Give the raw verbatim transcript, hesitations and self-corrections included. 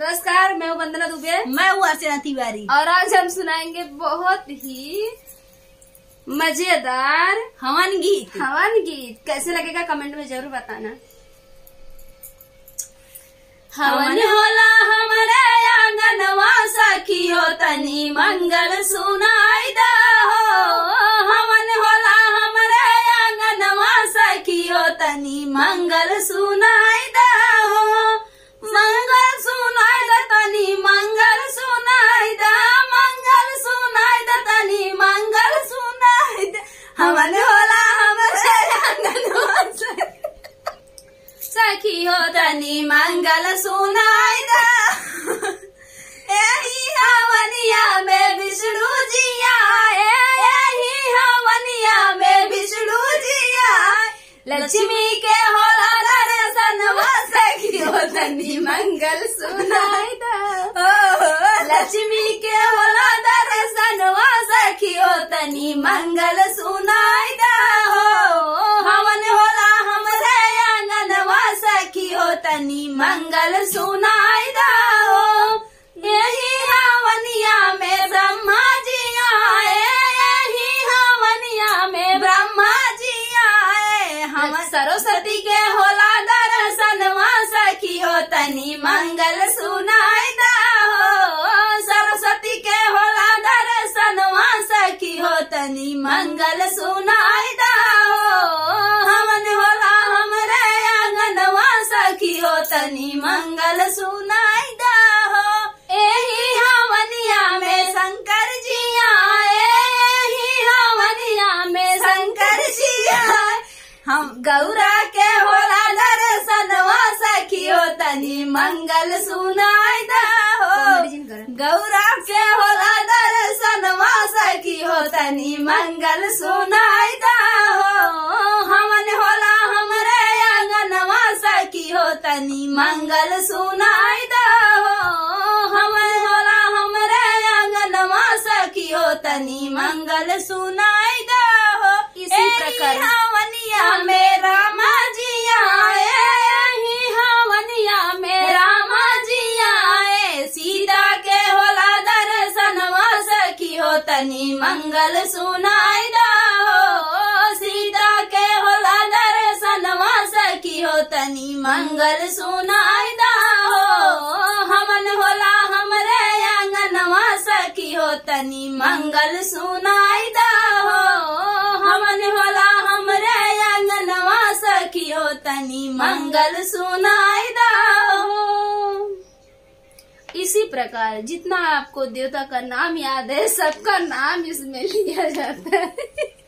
नमस्कार, मैं हूँ वंदना दुबे। मैं हूँ अर्चना तिवारी। और आज हम सुनाएंगे बहुत ही मजेदार हवन गीत। हवन गीत कैसे लगेगा कमेंट में जरूर बताना। हवन होला हमारे आंगनवा सखियो तनी मंगल सुनाई दा हो। हवन होला हमारे आंगनवा सखियो तनी मंगल सुनाई दा हो। मंगल सुनाई दा तनी मंगल सुनाई दा, मंगल सुनाई दा तनी मंगल सुनाई दा। हवन होला हमारे आंगनवा सखियो तनी मंगल सुनाई दा। एही हवनिया में विष्णु जी आए, एही हवनिया में विष्णु जी आए। लक्ष्मी के होला दर्शनवा सखियो तनी मंगल सुनाई दा। लक्ष्मी के होला दर्शनवा सखियो तनी मंगल सुनाई दा हो। हवन होला हमरे आंगनवा सखियो तनी मंगल सुनाई दा हो। यही हवनिया में ब्रह्मा जी आए, यही हवनिया में ब्रह्मा जी आए। हम सरस्वती के होला दर्शनवा सखियो तनी मंगल सुनाई दा हो। सरस्वती के होला दर्शनवा सखियो तनी मंगल सुनाई दा हो। हवन होला हमरे आंगनवा सखियो तनी मंगल सुनाई दा हो। एही हवनिया में शंकर जी आए, एही हवनिया में शंकर जी आए। हम गौरा के होला दर्शनवा सखियो तनी मंगल सुनाई दा हो। गौरा के होला दर्शनवा सखियो तनी मंगल सुनाई दा हो। हवन होला हमरे आंगनवा सखियो तनी मंगल सुनाई दा हो। हवन होला हमरे आंगनवा सखियो तनी मंगल सुनाई दा हो। इसी प्रकार हवनिया में रामा जी आए, यही हवनिया में रामा जी आए। सीता के होला दर्शनवा सखियो तनी मंगल सुनाई दा हो। सीता के होला दर्शनवा सखियो तनी मंगल सुनाई दा हो। हवन होला हमरे आंगनवा सखियो तनी मंगल सुनाई दा हो। हवन होला हमरे आंगनवा सखियो तनी मंगल सुनाई दा हो। इसी प्रकार जितना आपको देवता का नाम याद है सबका नाम इसमें लिया जाता है।